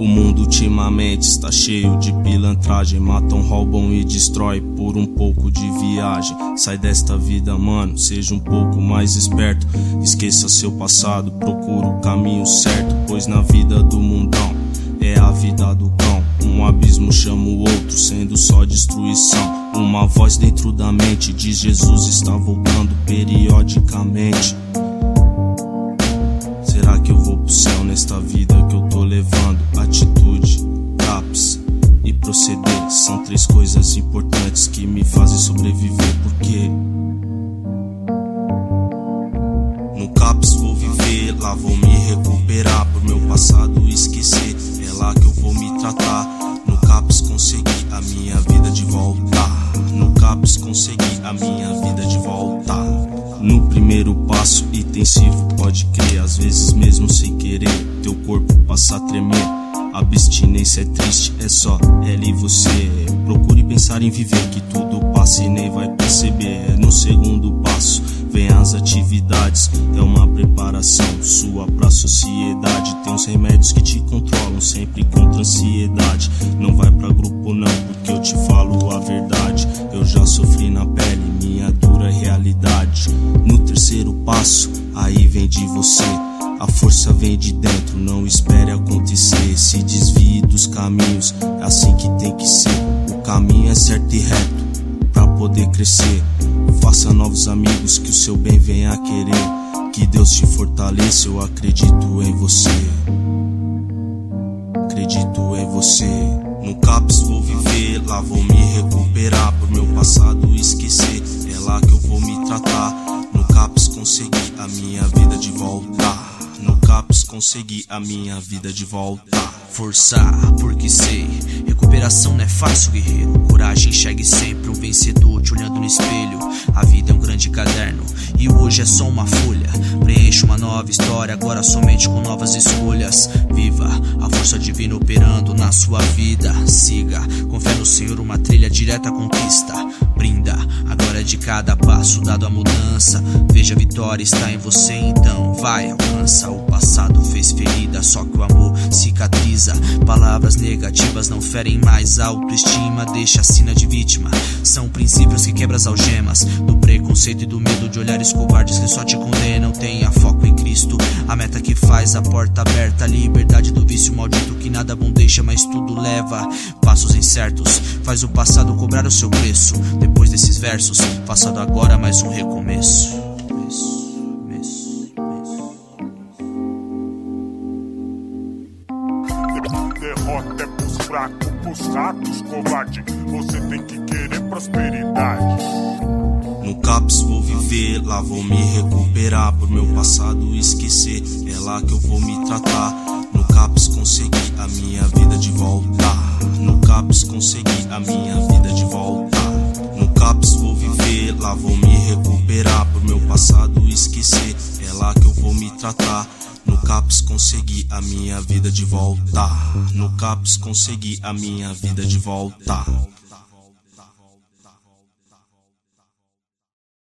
mundo ultimamente está cheio de pilantragem. Matam, roubam e destrói por um pouco de viagem. Sai desta vida, mano, seja um pouco mais esperto. Esqueça seu passado, procura o caminho certo. Pois na vida do mundão é a vida do cão. Um abismo chama o outro, sendo só destruição. Uma voz dentro da mente diz: Jesus está voltando periodicamente. Será que eu vou pro céu nesta vida que eu tô levando? Atitude, CAPS e proceder são três coisas importantes que me fazem sobreviver. Porque no CAPS vou viver, lá vou me recuperar, por meu passado esquecer. É lá que eu vou me tratar. No CAPS consegui a minha vida de volta. No CAPS consegui a minha vida de volta. No primeiro passo intensivo, pode crer, às vezes mesmo sem querer, teu corpo passa a tremer. Abstinência é triste, é só ela e você. Procure pensar em viver, que tudo passa e nem vai perceber. No segundo passo vem as atividades, é uma preparação sua pra sociedade. Tem uns remédios que te controlam, sempre contra a ansiedade. Não vai pra grupo não, porque eu te falo a verdade. Eu já sofri na pele, minha dura realidade. No terceiro passo, aí vem de você. A força vem de dentro, não espere acontecer. Se desvie dos caminhos, é assim que tem que ser. O caminho é certo e reto, pra poder crescer. Faça novos amigos, que o seu bem venha a querer. Que Deus te fortaleça, eu acredito em você. Acredito em você. No CAPS vou viver, lá vou me recuperar, por meu passado esquecer. É lá que eu vou me tratar. No CAPS consegui a minha vida de volta. No CAPS consegui a minha vida de volta. Forçar, porque sei, recuperação não é fácil, guerreiro. Coragem, enxergue sempre um vencedor te olhando no espelho. A vida é um grande caderno e o hoje é só uma folha. Preencha uma nova história, agora somente com novas escolhas. Viva a força divina operando na sua vida. Siga, com fé no Senhor, uma trilha direta à conquista. Brinda, agora é de cada passo dado a mudança. Veja, a vitória está em você, então vai, alcança. O passado fez ferida, só que o amor cicatriza. Palavras negativas não ferem mais a autoestima. Deixa a sina de vítima. São princípios que quebram as algemas do preconceito e do medo de olhares covardes que só te condenam. Tenha foco em Cristo, a meta que faz a porta aberta. A liberdade do vício maldito que nada bom deixa, mas tudo leva passos incertos. Faz o passado cobrar o seu preço. Depois desses versos, faça do agora mais um recomeço. Derrota é pros fracos, pros ratos, covarde. Você tem que querer prosperidade. No CAPS vou viver, lá vou me recuperar, por meu passado esquecer. É lá que eu vou me tratar. No CAPS consegui a minha vida de volta. No CAPS consegui a minha vida de volta. No CAPS vou viver, lá vou me recuperar, por meu passado esquecer. É lá que eu vou me tratar. No CAPS consegui a minha vida de volta. No CAPS consegui a minha vida de volta.